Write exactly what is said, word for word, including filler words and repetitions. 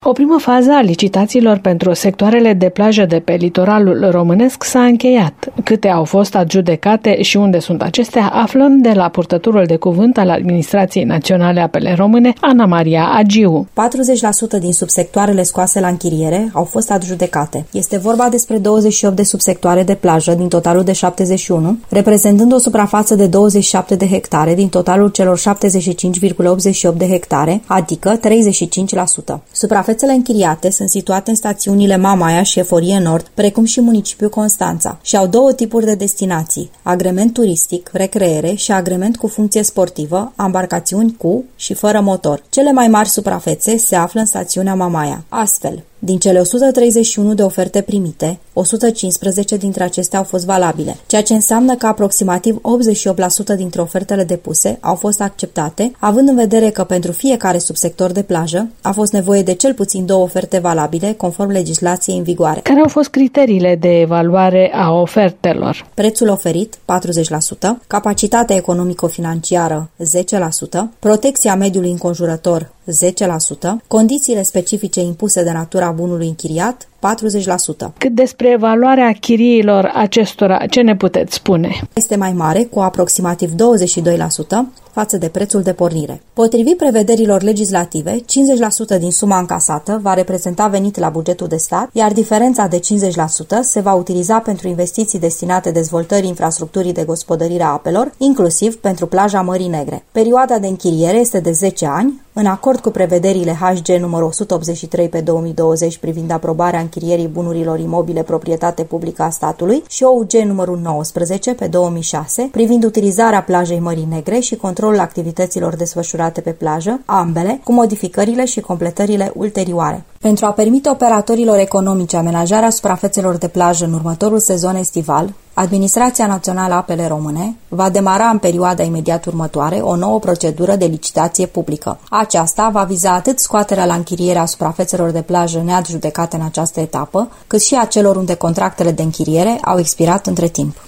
O primă fază a licitațiilor pentru sectoarele de plajă de pe litoralul românesc s-a încheiat. Câte au fost adjudecate și unde sunt acestea, aflăm de la purtătorul de cuvânt al Administrației Naționale Apele Române, Ana Maria Agiu. patruzeci la sută din subsectoarele scoase la închiriere au fost adjudecate. Este vorba despre douăzeci și opt de subsectoare de plajă din totalul de șaptezeci și unu, reprezentând o suprafață de douăzeci și șapte de hectare din totalul celor șaptezeci și cinci virgulă optzeci și opt de hectare, adică treizeci și cinci la sută. Suprafețele închiriate sunt situate în stațiunile Mamaia și Eforie Nord, precum și municipiul Constanța, și au două tipuri de destinații: agrement turistic, recreere, și agrement cu funcție sportivă, ambarcațiuni cu și fără motor. Cele mai mari suprafețe se află în stațiunea Mamaia. Astfel, din cele o sută treizeci și unu de oferte primite, o sută cincisprezece dintre acestea au fost valabile, ceea ce înseamnă că aproximativ optzeci și opt la sută dintre ofertele depuse au fost acceptate, având în vedere că pentru fiecare subsector de plajă a fost nevoie de cel puțin două oferte valabile, conform legislației în vigoare. Care au fost criteriile de evaluare a ofertelor? Prețul oferit, patruzeci la sută, capacitatea economico-financiară, zece la sută, protecția mediului înconjurător, zece la sută, condițiile specifice impuse de natura bunului închiriat, patruzeci la sută. Cât despre evaluarea chiriilor acestora, ce ne puteți spune? Este mai mare, cu aproximativ douăzeci și doi la sută, față de prețul de pornire. Potrivit prevederilor legislative, cincizeci la sută din suma încasată va reprezenta venit la bugetul de stat, iar diferența de cincizeci la sută se va utiliza pentru investiții destinate dezvoltării infrastructurii de gospodărire a apelor, inclusiv pentru plaja Mării Negre. Perioada de închiriere este de zece ani, în acord cu prevederile H G numărul o sută optzeci și trei pe două mii douăzeci privind aprobarea închirierii bunurilor imobile proprietate publică a statului și O U G numărul nouăsprezece pe două mii șase privind utilizarea plajei Mării Negre și controlul activităților desfășurate pe plajă, ambele cu modificările și completările ulterioare. Pentru a permite operatorilor economice amenajarea suprafețelor de plajă în următorul sezon estival, Administrația Națională Apele Române va demara în perioada imediat următoare o nouă procedură de licitație publică. Aceasta va viza atât scoaterea la închiriere a suprafețelor de plajă neadjudecate în această etapă, cât și a celor unde contractele de închiriere au expirat între timp.